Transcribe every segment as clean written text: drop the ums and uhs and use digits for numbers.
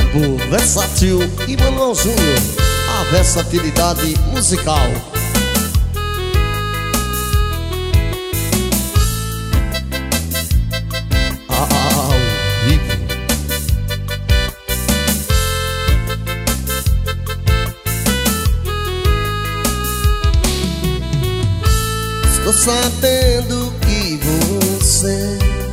Grupo Versátil e Manuel Júnior, a versatilidade musical. Ao vivo. Estou sabendo que você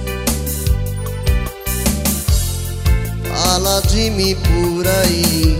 fala de mim por aí.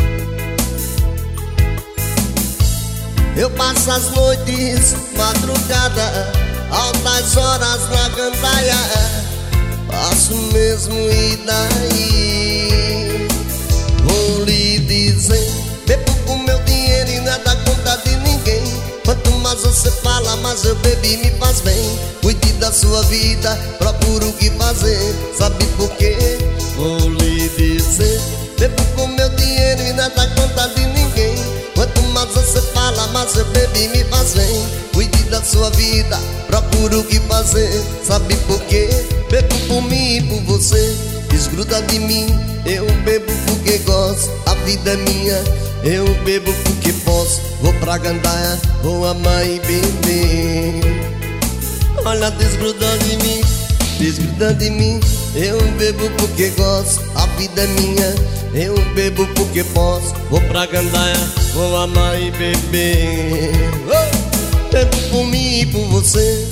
Eu passo as noites, madrugada, altas horas na gandaia. Faço mesmo e daí? Vou lhe dizer, bebo com meu dinheiro e nada conta de ninguém. Quanto mais você fala, mais eu bebo e me faz bem. Cuide da sua vida, procuro o que fazer. Sabe por quê? Vou lhe dizer, bebo com meu dinheiro e nada conta de ninguém. Quanto mais você fala, mais eu bebo e me faz bem. Cuide da sua vida, procuro o que fazer. Sabe por quê? Bebo por mim e por você. Desgruda de mim, eu bebo porque gosto. A vida é minha, eu bebo porque posso. Vou pra gandaia, vou amar e beber. Olha, desgruda de mim, desgruda de mim. Eu bebo porque gosto, a vida é minha. Eu bebo porque posso. Vou pra gandaia, vou amar e beber. Bebo por mim e por você.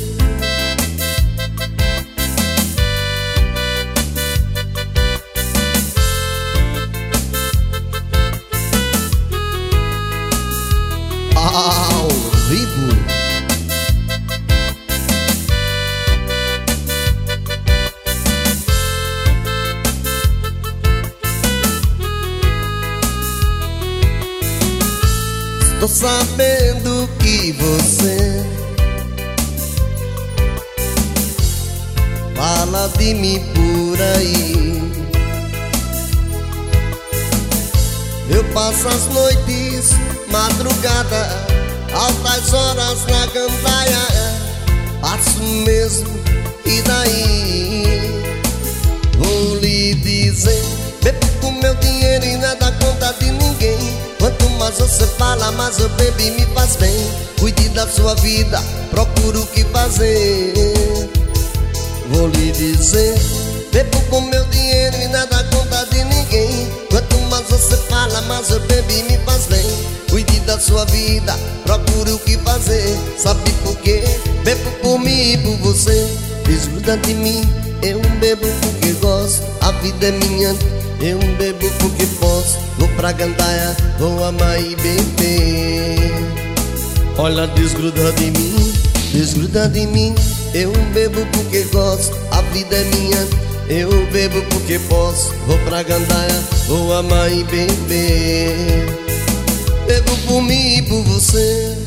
Ao vivo. Tô sabendo que você fala de mim por aí. Eu passo as noites, madrugada, altas horas na gandaia. Faço mesmo e daí? Vou lhe dizer, bebo com meu dinheiro e nada conta de ninguém. Quanto mais você fala, mais eu bebo e me faz bem. Cuide da sua vida, procuro o que fazer. Vou lhe dizer, bebo com meu dinheiro e nada conta de ninguém. Quanto mais você fala, mais eu bebo e me faz bem. Cuide da sua vida, procuro o que fazer. Sabe por quê? Bebo por mim e por você. Desgruda de mim, eu bebo porque gosto. A vida é minha, eu bebo porque posso. Vou pra gandaia, vou amar e beber. Olha, desgruda de mim, desgruda de mim. Eu bebo porque gosto, a vida é minha. Eu bebo porque posso. Vou pra gandaia, vou amar e beber. Bebo por mim e por você.